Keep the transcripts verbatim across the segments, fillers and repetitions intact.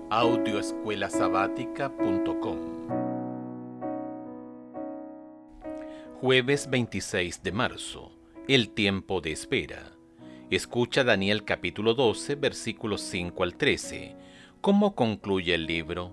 audio escuela sabática punto com. Jueves veintiséis de marzo. El tiempo de espera. Escucha Daniel capítulo doce, versículos cinco al trece. ¿Cómo concluye el libro?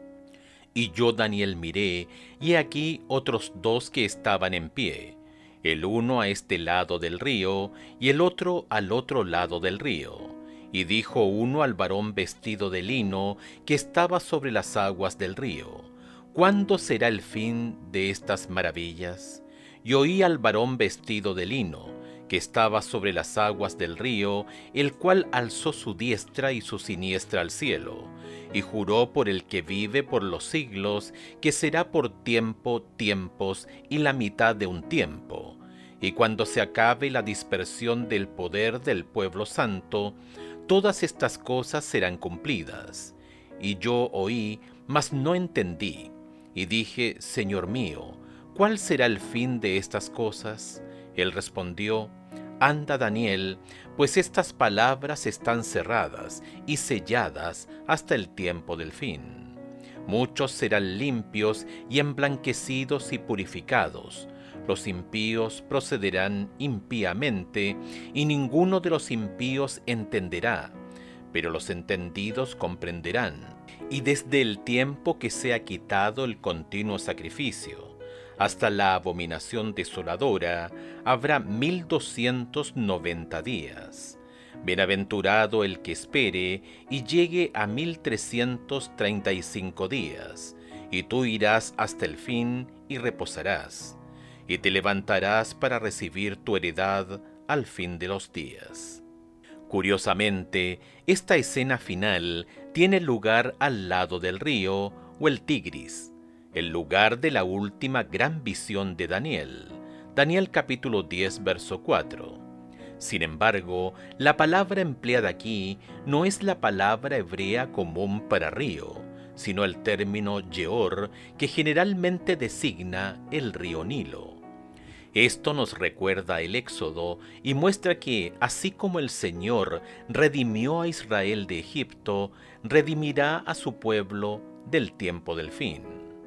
Y yo, Daniel, miré, y he aquí otros dos que estaban en pie, el uno a este lado del río, y el otro al otro lado del río. Y dijo uno al varón vestido de lino, que estaba sobre las aguas del río: ¿Cuándo será el fin de estas maravillas? Y oí al varón vestido de lino, que estaba sobre las aguas del río, el cual alzó su diestra y su siniestra al cielo, y juró por el que vive por los siglos, que será por tiempo, tiempos, y la mitad de un tiempo. Y cuando se acabe la dispersión del poder del pueblo santo, todas estas cosas serán cumplidas. Y yo oí, mas no entendí, y dije: Señor mío, ¿cuál será el fin de estas cosas? Él respondió: Anda, Daniel, pues estas palabras están cerradas y selladas hasta el tiempo del fin. Muchos serán limpios y emblanquecidos y purificados. Los impíos procederán impíamente, y ninguno de los impíos entenderá, pero los entendidos comprenderán. Y desde el tiempo que sea quitado el continuo sacrificio, hasta la abominación desoladora, habrá mil doscientos noventa días. Bienaventurado el que espere y llegue a mil trescientos treinta y cinco días, y tú irás hasta el fin y reposarás, y te levantarás para recibir tu heredad al fin de los días. Curiosamente, esta escena final tiene lugar al lado del río o el Tigris, el lugar de la última gran visión de Daniel, Daniel capítulo diez, verso cuatro. Sin embargo, la palabra empleada aquí no es la palabra hebrea común para río, sino el término Yeor, que generalmente designa el río Nilo. Esto nos recuerda el Éxodo y muestra que, así como el Señor redimió a Israel de Egipto, redimirá a su pueblo del tiempo del fin.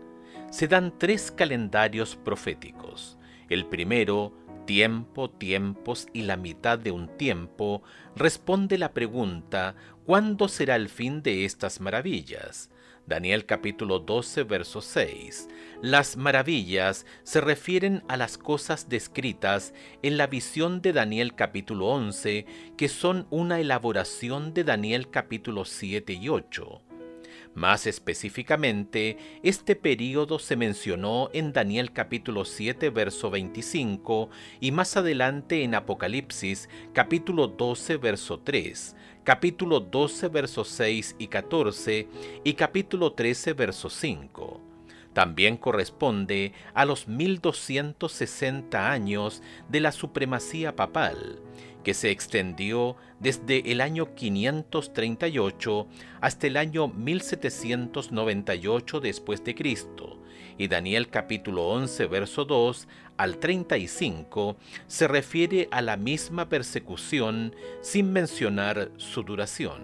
Se dan tres calendarios proféticos. El primero, tiempo, tiempos y la mitad de un tiempo, responde la pregunta: ¿cuándo será el fin de estas maravillas? Daniel capítulo doce, verso seis. Las maravillas se refieren a las cosas descritas en la visión de Daniel capítulo once, que son una elaboración de Daniel capítulo siete y ocho. Más específicamente, este período se mencionó en Daniel capítulo siete, verso veinticinco, y más adelante en Apocalipsis capítulo doce, verso tres, capítulo doce, versos seis y catorce, y capítulo trece, verso cinco. También corresponde a los mil doscientos sesenta años de la supremacía papal, que se extendió desde el año quinientos treinta y ocho hasta el año mil setecientos noventa y ocho después de Cristo, y Daniel capítulo once, verso dos al treinta y cinco se refiere a la misma persecución sin mencionar su duración.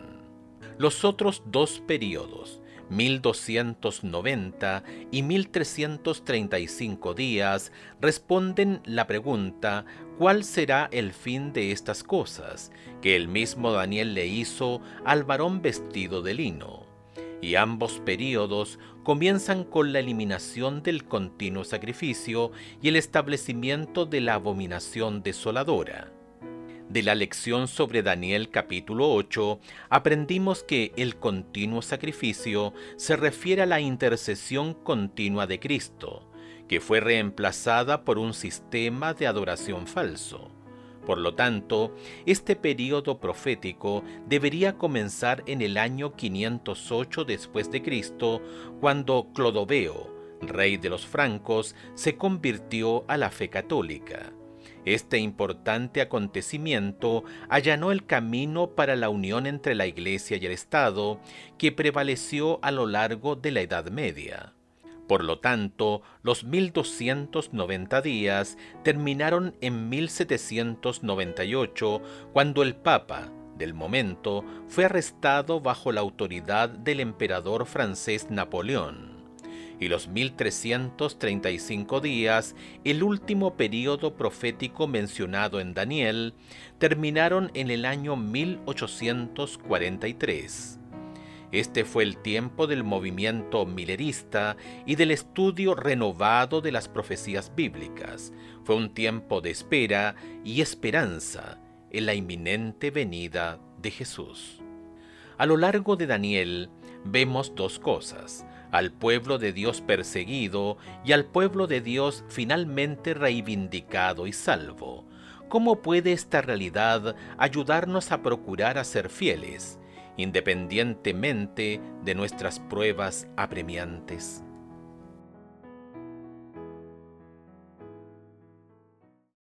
Los otros dos períodos, mil doscientos noventa y mil trescientos treinta y cinco días, responden la pregunta: ¿cuál será el fin de estas cosas?, que el mismo Daniel le hizo al varón vestido de lino. Y ambos períodos comienzan con la eliminación del continuo sacrificio y el establecimiento de la abominación desoladora. De la lección sobre Daniel capítulo ocho, aprendimos que el continuo sacrificio se refiere a la intercesión continua de Cristo, que fue reemplazada por un sistema de adoración falso. Por lo tanto, este período profético debería comenzar en el año quinientos ocho después de Cristo, cuando Clodoveo, rey de los francos, se convirtió a la fe católica. Este importante acontecimiento allanó el camino para la unión entre la Iglesia y el Estado, que prevaleció a lo largo de la Edad Media. Por lo tanto, los mil doscientos noventa días terminaron en mil setecientos noventa y ocho, cuando el Papa, del momento, fue arrestado bajo la autoridad del emperador francés Napoleón, y los mil trescientos treinta y cinco días, el último período profético mencionado en Daniel, terminaron en el año mil ochocientos cuarenta y tres. Este fue el tiempo del movimiento milerista y del estudio renovado de las profecías bíblicas. Fue un tiempo de espera y esperanza en la inminente venida de Jesús. A lo largo de Daniel vemos dos cosas: al pueblo de Dios perseguido y al pueblo de Dios finalmente reivindicado y salvo. ¿Cómo puede esta realidad ayudarnos a procurar a ser fieles, independientemente de nuestras pruebas apremiantes?